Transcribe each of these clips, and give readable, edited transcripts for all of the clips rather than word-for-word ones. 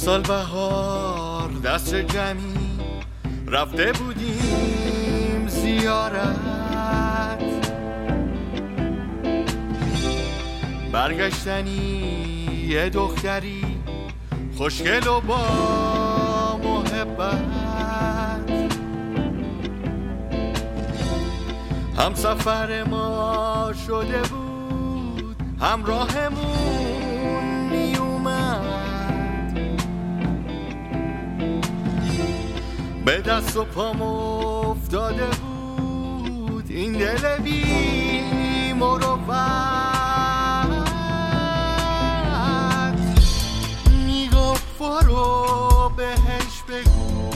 پارسال بهار دست جمعی رفته بودیم زیارت، برگشتنی یه دختری خوشگل و با محبت، هم سفر ما شده بود همراهمون می اومد، به دست و پام افتاده بود این دل بی مروت، میگفت برو بهش بگو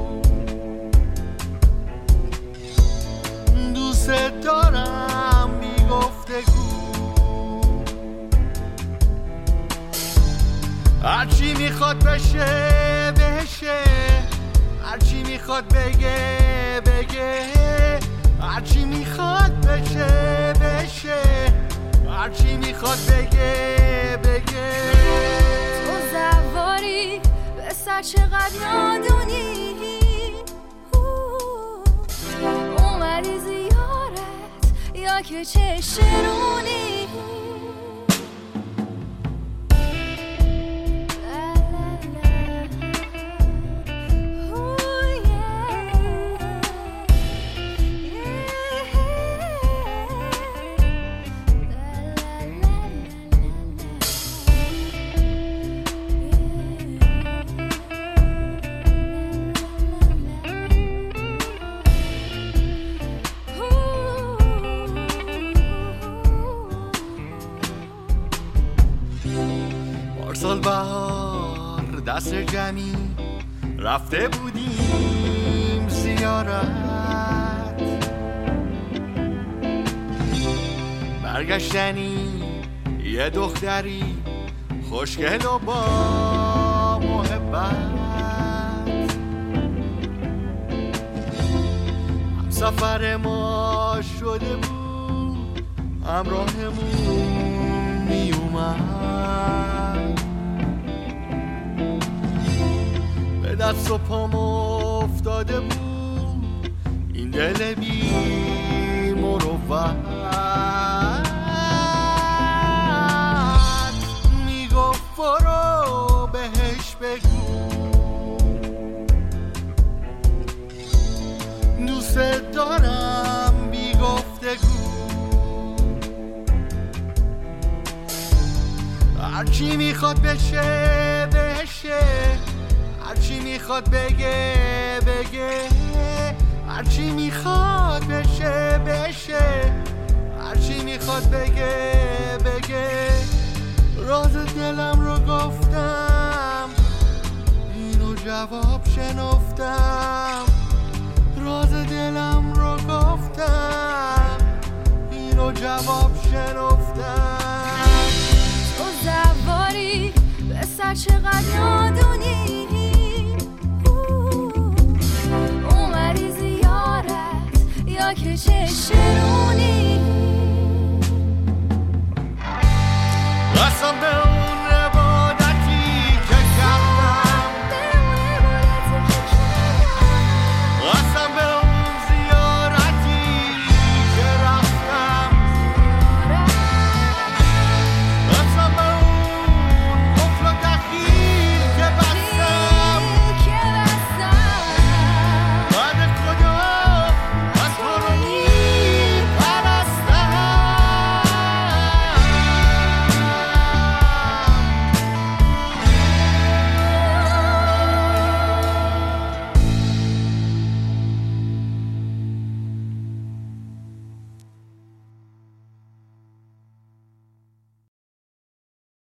دوست دارم بی گفتگو، هرچی میخواد بشه بشه، هرچی میخواد بگه بگه، هرچی میخواد بشه بشه، هرچی میخواد بگه بگه. تو زواری به سر چقدر نادونی، اومدی زیارت یا که چه شرونی، پارسال بهار دست جمعی رفته بودیم زیارت، برگشتنی یه دختری خوشگل و با محبت، هم سفر ما شده بود همراهمون می اومد، به دست و پام افتاده بود این دل بی مروت، میگفت برو بهش بگو دوست دارم بی گفتگو، هرچی میخواد بشه بشه، هرچی میخواد بگه بگه، هرچی میخواد بشه بشه، هرچی میخواد بگه بگه. راز دلم رو گفتم اینو جواب شنفتم، راز دلم رو گفتم اینو جواب شنفتم. تو زواری به سر چقدر نادونی، اومدی زیارت یا که چه شرونی،